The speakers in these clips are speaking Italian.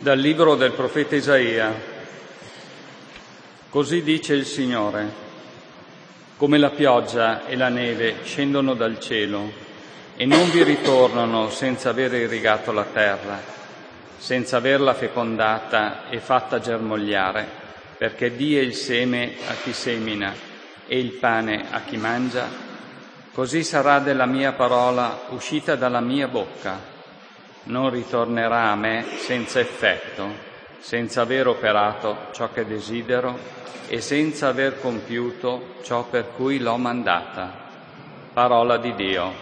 Dal libro del profeta Isaia. Così dice il Signore: come la pioggia e la neve scendono dal cielo e non vi ritornano senza aver irrigato la terra, senza averla fecondata e fatta germogliare, perché dia il seme a chi semina e il pane a chi mangia, così sarà della mia parola uscita dalla mia bocca. Non ritornerà a me senza effetto, senza aver operato ciò che desidero e senza aver compiuto ciò per cui l'ho mandata. Parola di Dio.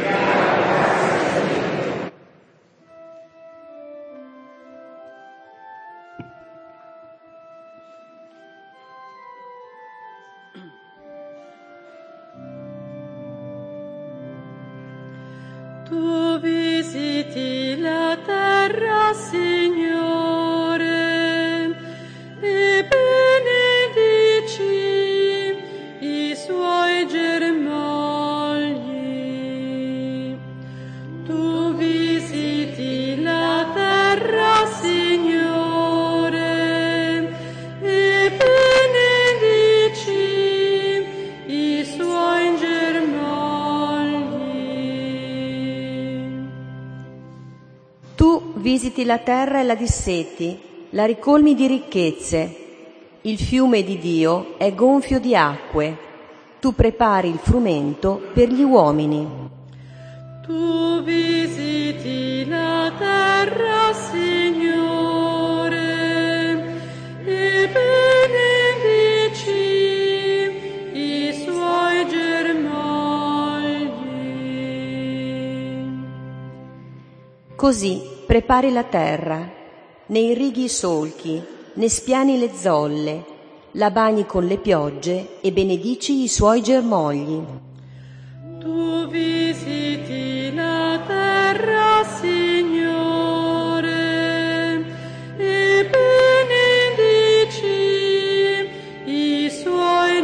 Tu visiti la terra, Signore, e benedici i suoi germogli. Tu visiti la terra, Signore, e benedici i suoi germogli. Tu visiti la terra e la disseti, la ricolmi di ricchezze. Il fiume di Dio è gonfio di acque. Tu prepari il frumento per gli uomini. Tu visiti la terra, Signore, e benedici i suoi germogli. Così prepari la terra, ne irrighi i solchi, ne spiani le zolle, la bagni con le piogge e benedici i suoi germogli. Tu visiti la terra, Signore, e benedici i suoi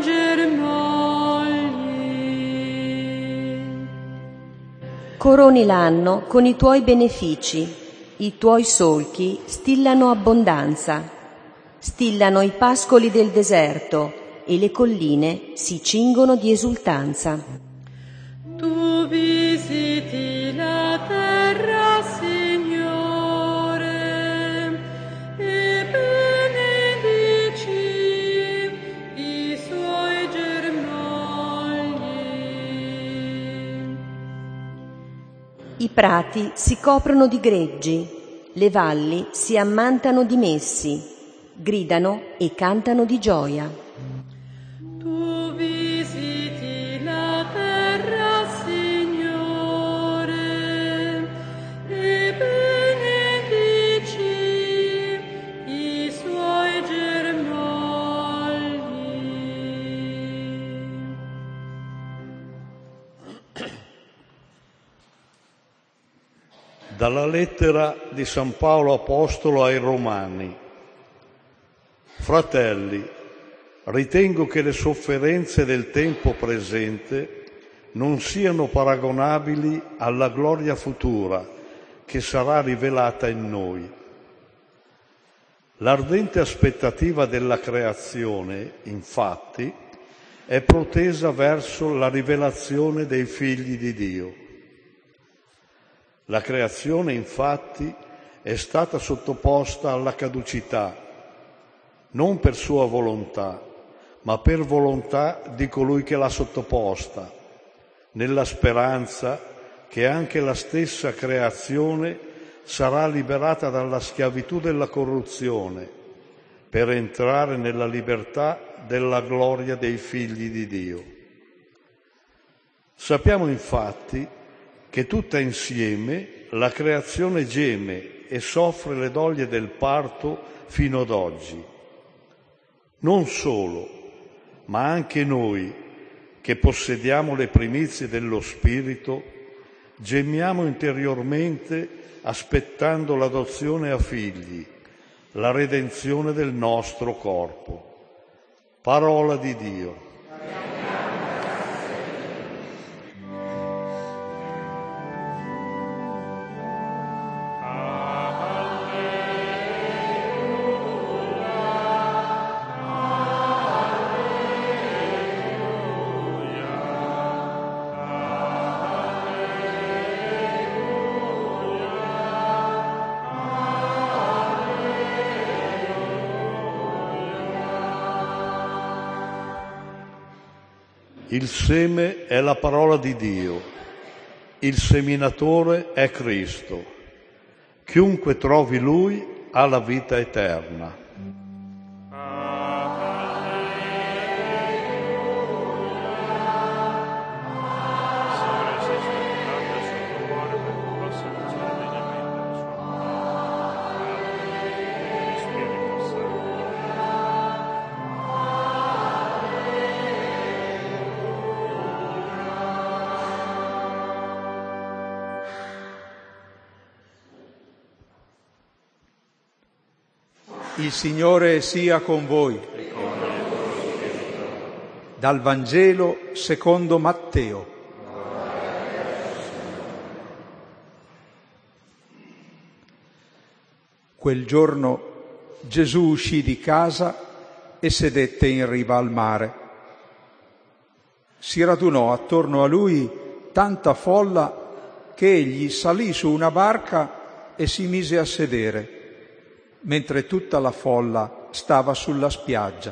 germogli. Coroni l'anno con i tuoi benefici, i tuoi solchi stillano abbondanza, stillano i pascoli del deserto e le colline si cingono di esultanza. Tu visiti la terra, Signore, e benedici i suoi germogli. I prati si coprono di greggi, le valli si ammantano di messi, gridano e cantano di gioia. Tu visiti la terra, Signore, e benedici i suoi germogli. Dalla lettera di San Paolo Apostolo ai Romani. Fratelli, ritengo che le sofferenze del tempo presente non siano paragonabili alla gloria futura che sarà rivelata in noi. L'ardente aspettativa della creazione, infatti, è protesa verso la rivelazione dei figli di Dio. La creazione, infatti, è stata sottoposta alla caducità, non per sua volontà, ma per volontà di colui che l'ha sottoposta, nella speranza che anche la stessa creazione sarà liberata dalla schiavitù della corruzione, per entrare nella libertà della gloria dei figli di Dio. Sappiamo infatti che tutta insieme la creazione geme e soffre le doglie del parto fino ad oggi. Non solo, ma anche noi, che possediamo le primizie dello Spirito, gemiamo interiormente aspettando l'adozione a figli, la redenzione del nostro corpo. Parola di Dio. Il seme è la parola di Dio, il seminatore è Cristo. Chiunque trovi Lui ha la vita eterna. Il Signore sia con voi. Dal Vangelo secondo Matteo. Quel giorno Gesù uscì di casa e sedette in riva al mare. Si radunò attorno a lui tanta folla che egli salì su una barca e si mise a sedere, mentre tutta la folla stava sulla spiaggia.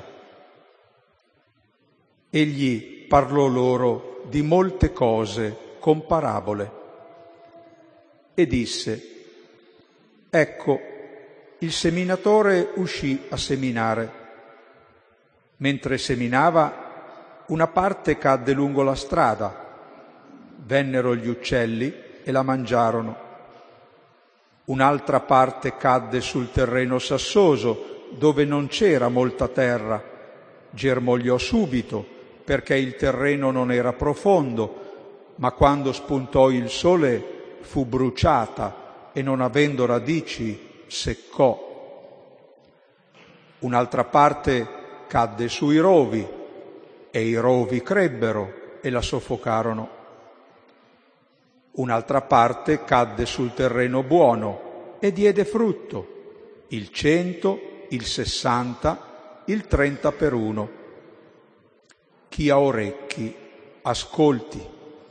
Egli parlò loro di molte cose con parabole e disse: Ecco, il seminatore uscì a seminare. Mentre seminava, una parte cadde lungo la strada. Vennero gli uccelli e la mangiarono. Un'altra parte cadde sul terreno sassoso, dove non c'era molta terra. Germogliò subito, perché il terreno non era profondo, ma quando spuntò il sole fu bruciata e non avendo radici seccò. Un'altra parte cadde sui rovi, e i rovi crebbero e la soffocarono. Un'altra parte cadde sul terreno buono e diede frutto, il 100, il 60, il 30 per 1. Chi ha orecchi, ascolti.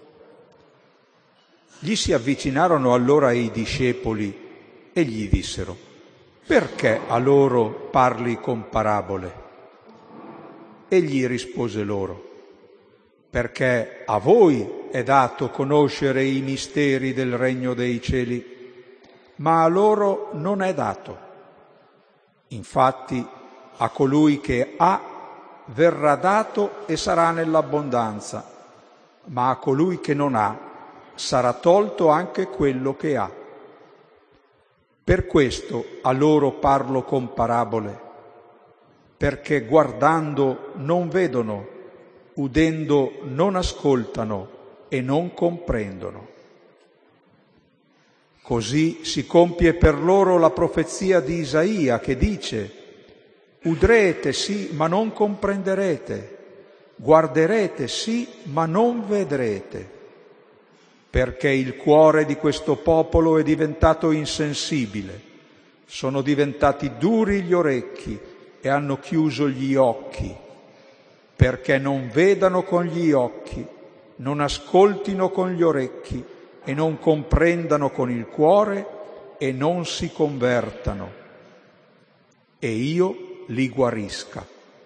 Gli si avvicinarono allora i discepoli e gli dissero: perché a loro parli con parabole? Egli rispose loro: perché a voi è dato conoscere i misteri del regno dei cieli, ma a loro non è dato. Infatti a colui che ha verrà dato e sarà nell'abbondanza, ma a colui che non ha sarà tolto anche quello che ha. Per questo a loro parlo con parabole, perché guardando non vedono, udendo non ascoltano e non comprendono. Così si compie per loro la profezia di Isaia che dice: udrete sì, ma non comprenderete, guarderete sì, ma non vedrete, perché il cuore di questo popolo è diventato insensibile, sono diventati duri gli orecchi e hanno chiuso gli occhi, perché non vedano con gli occhi, non ascoltino con gli orecchi e non comprendano con il cuore e non si convertano, e io li guarisca.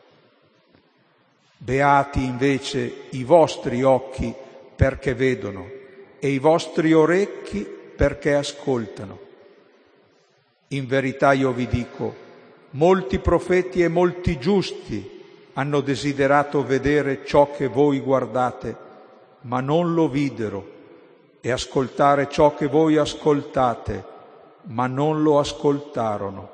Beati invece i vostri occhi perché vedono e i vostri orecchi perché ascoltano. In verità io vi dico, molti profeti e molti giusti hanno desiderato vedere ciò che voi guardate, ma non lo videro, e ascoltare ciò che voi ascoltate, ma non lo ascoltarono.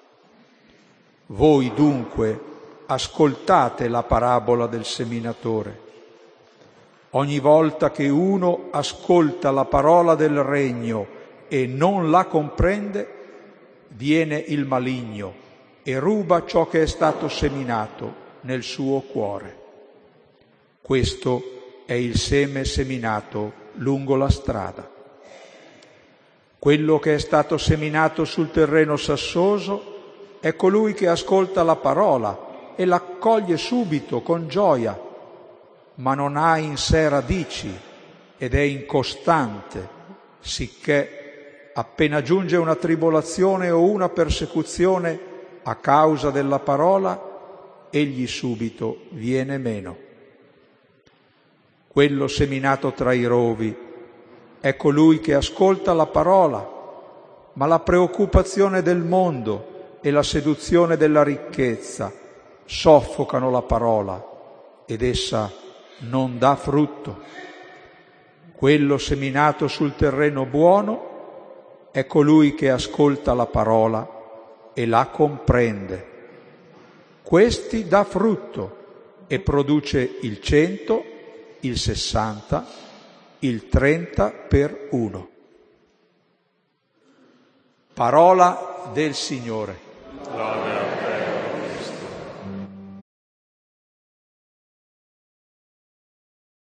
Voi dunque ascoltate la parabola del seminatore. Ogni volta che uno ascolta la parola del regno e non la comprende, viene il maligno e ruba ciò che è stato seminato nel suo cuore. Questo è il seme seminato lungo la strada. Quello che è stato seminato sul terreno sassoso è colui che ascolta la parola e l'accoglie subito con gioia, ma non ha in sé radici ed è incostante, sicché appena giunge una tribolazione o una persecuzione a causa della parola, egli subito viene meno. quello seminato tra i rovi è colui che ascolta la parola, ma la preoccupazione del mondo e la seduzione della ricchezza soffocano la parola ed essa non dà frutto. Quello seminato sul terreno buono è colui che ascolta la parola e la comprende. Questi dà frutto e produce il 100, il 60, il 30 per 1. Parola del Signore.